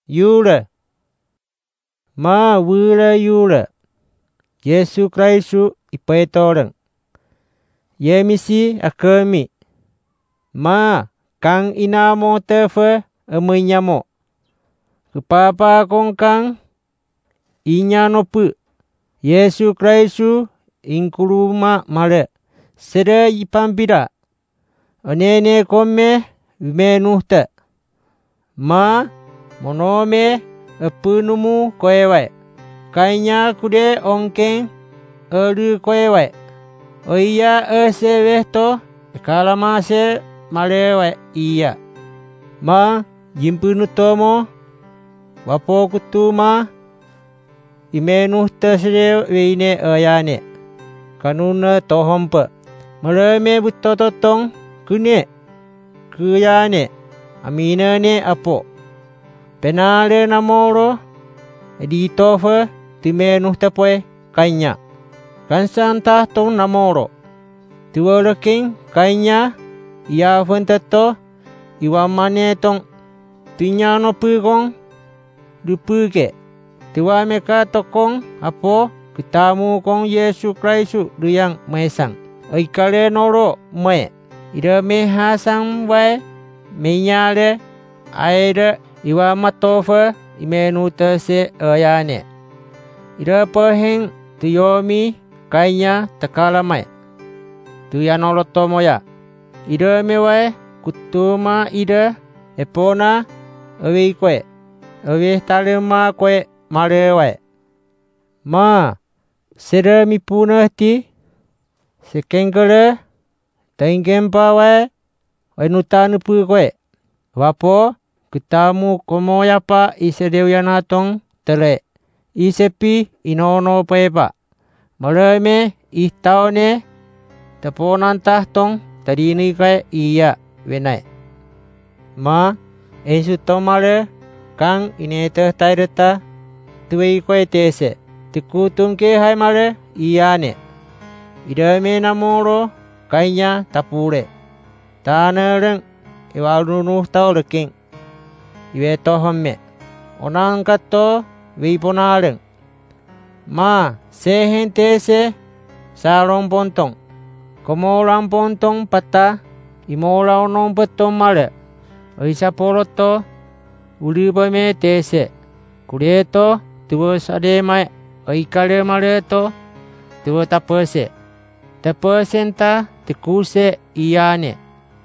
Yura. Ma wura yura. Yesu Kristu ipaitoren. Yemisi akemi. Ma kang inamo tefe emenyamo. Kepapa kong kang inyanopu. Yesu Kristu inkuruma male. Sere ipambira. Onene kome vimenuhte. Ma monome epunumu koewe. Kainya kude ongkeng elu koewe. Oia esewehto ekalamase malewe iya. Ma jimpunutomo wapokutuma imenuhte sede weine ayane. Kanuna tohompe. Mereme butototong kune kuyane aminane apo. Penale namoro editofe timenuhte poe kainya. Kansanta tong namoro. Tiwoloking kainya ia fenteto iwamane tong tinyano pugong dupuke. Tiwa meka tokong apo kitamu kong Yesu Kristu duyang maesang. Oikale noro me. Ida mehasang wae menyale aire iwa matofe imenuta se ayane. Ida peheng tiyomi kainya tekalamai. Tuyanoloto moya. Ida mewae kutuma ida epona awi kwe. Awi talema kwe malewae. Ma sere mipuna ti sekengkele taingkempa wae wainutanu pu kwe. Wapo kitamu komoyapa isedewianatong tele. Isepi inono pepa. Maleme ihtaone teponan tahtong tadini kwe iya wenai. Ma ensu tomale kang inete taireta tuwei kwe tese. Tikutungke hai male iyane. Idame namoro kainya tapure. Taneleng iwalunuh tau leking. Iwe tohome. Onang kato weiponaleng. Ma sehen tese sarong pontong. Komorang pontong pata imola onong petong male. Oisa poroto ulibame tese. Kureto tuwa sademai oikale male to tuwa tapese. Tapesenta tikuse iyane.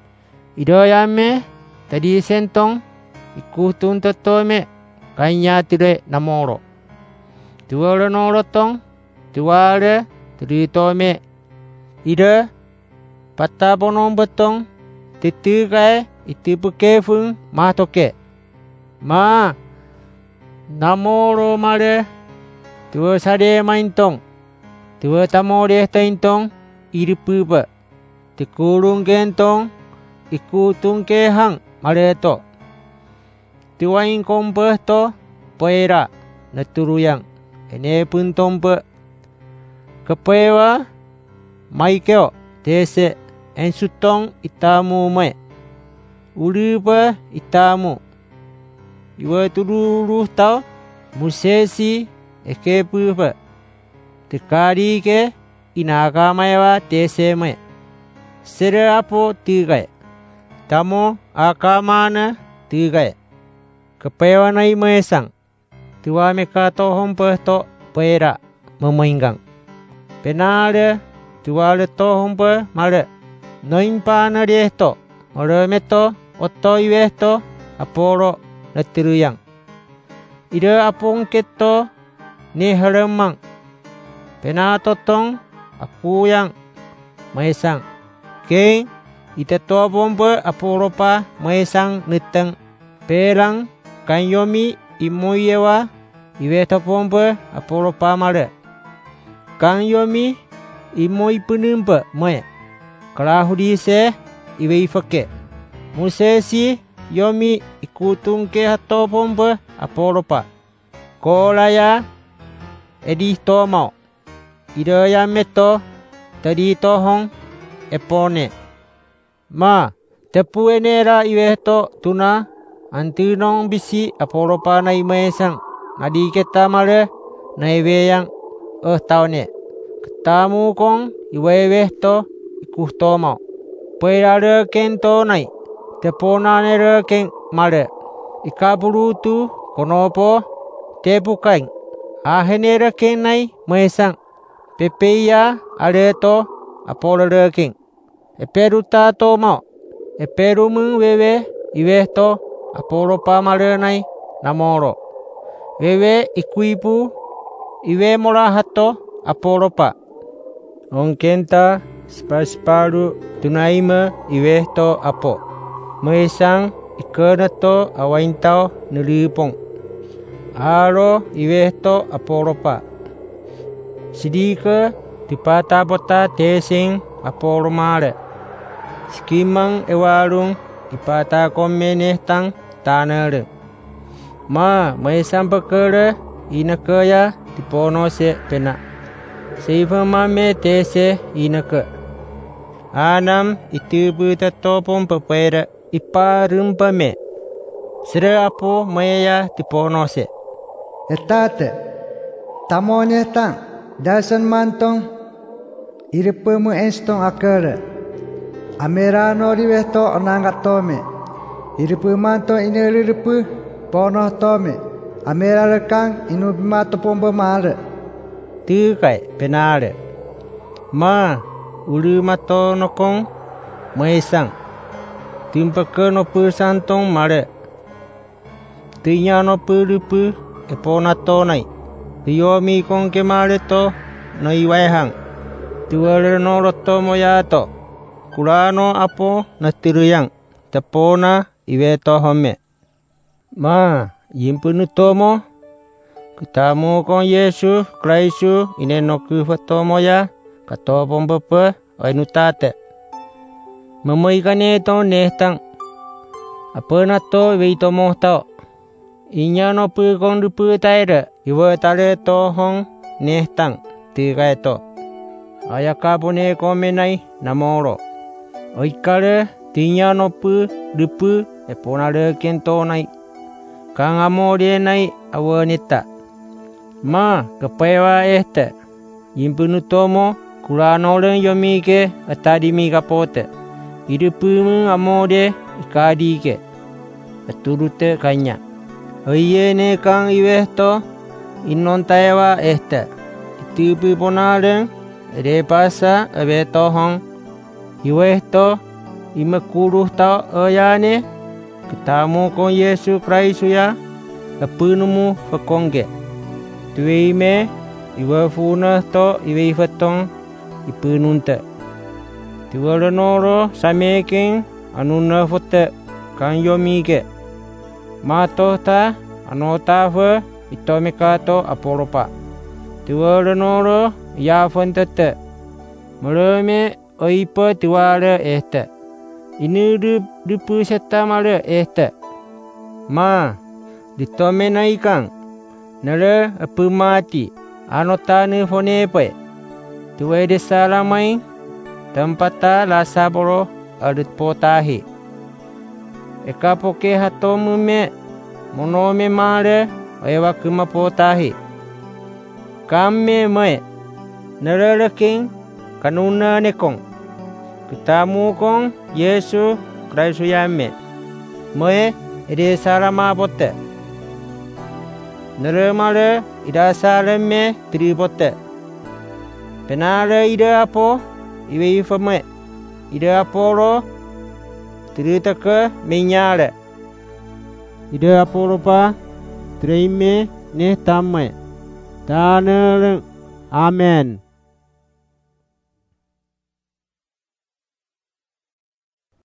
Idoyame tadi sentong ikutun totome kainya tire namoro. Tuwale nolotong tuwale tritome. Ida pataponong betong titikai itipukefung matoke. Ma namoro male tuwa sade maintong. Tuwa tamode taintong iripuba. Tikurung gentong ikutung kehang maleto. Tiwain kompeh to poera naturuyang. Ene pun tompe. Kepewa maikeo tese ensutong itamu me. Uliba itamu. Iwa tululuh tau musesi ekepuba. Tekari ke inagamaewa tese me. Sere apo tigai. Tamo akamana tigai. Kepewa nai maesang. Tiwa meka tohom to pera memainggang. Penale tiwa le tohom male. Noimpa na dehto. Mole meto oto iwehto aporo letiruyang. Ida apong keto ni halemang. Penatotong aku yang maesang. Keng iteto bombe aporopa maesang niteng. Perang kanyomi imoyewa iweta pombe aporopa male. Kanyomi imoi penumpe me. Kalahudise iwe ifake. Musesi yomi ikutungke hato pombe aporopa. Kolaya edih tomau. Idaya meto tadi tohong epone. Ma tepu enera iweto tuna Antinong bisi aporopa na imaesang. Nadi kita male na iweyang taone. Ketamu kong iweweh to ikuh to mau. Puirare ken to nai. Tepona nere ken male. Ikaburu tu konopo tepukain. Ahenere ken nai maesang. Pepeia ale to apolare ken. Eperuta to mau. Eperumu wewe iweh to aporopa male nai namoro. Wewe ikuipu iwe mora hato aporopa. Ongkenta separu tunaima iwe to apo. Maesang ikena to awaintao nilipong. Aro iwe to aporopa. Sidika dipata bota tesing aporomare. Skimang ewarung ipata komene tang tanere. Maesang pakere inakaya dipono se pena. Seifama me tese inaka. Anam itubu tatopong papera iparumpa me. Sere apo maya dipono se. Etate, tamonye tang, dasan mantong, iripemu estong akere. Amerano rivesto onangat tome. Iripu mantong ineliripu pono tome. Amera rekang inubimato pomba mare. Tikai penare. Ulu mato nokong maesang. Timpake no pu santong mare. Tinya no pu ripu epona to nai. Tiyomi kong ke mare to no iwaihang. Tuwale no roto moyato. Kurano apo na tiruyang. Tepona iwe to home. Yimpunu tomo. Kitamu kong Yesu Kristu inenoku fatomo ya. Katopong bepe oinutate. Memoikane to nehtang. Apa na to iwe itomo tao. Inya no pu kong dupu taire. Iwe tale to hong nehtang. Tikai to. Ayakabone komenai namoro. Oikare tinya no pu dupu eponare kento nai. Kang amore nai awanita. Kepewa este. Yimpunu tomo kurano ren yomike atadimi kapote. Irupumu amore ikadike. Aturute kanya. Oye ne kang iwesto inon taewa este. Itupu ponaren repasa abeto hong. Iwesto imakuruh tao oyane. Ketamu kong Yesu Kristu ya. Apunumu fakongge. Tuweime iwa funa to iwe ifatong ipununte. Tuwala noro sameking anuna fote kan yomike. Mato ta anota fe itomikato aporopa. Tuwala noro ya fontete. Mereme oipa tuwala este. Ini dupu seta male este. Ditome naikang. Nere apumati. Anotane fonepe. Tuwe desa lamai. Tempata lasa boro adut potahi. Eka poke hatomu me. Monome male. Ewa kuma potahi. Kame me. Nere leking. Kanuna nekong. Ketamu kong Yesu Kristu yame. Me ide salama bote. Nere male ida saleme tribote. Penale ida apo iwe ifame. Ida aporo tritake minyale. Ida aporo pa treime ne tamme. Tanere. Amen.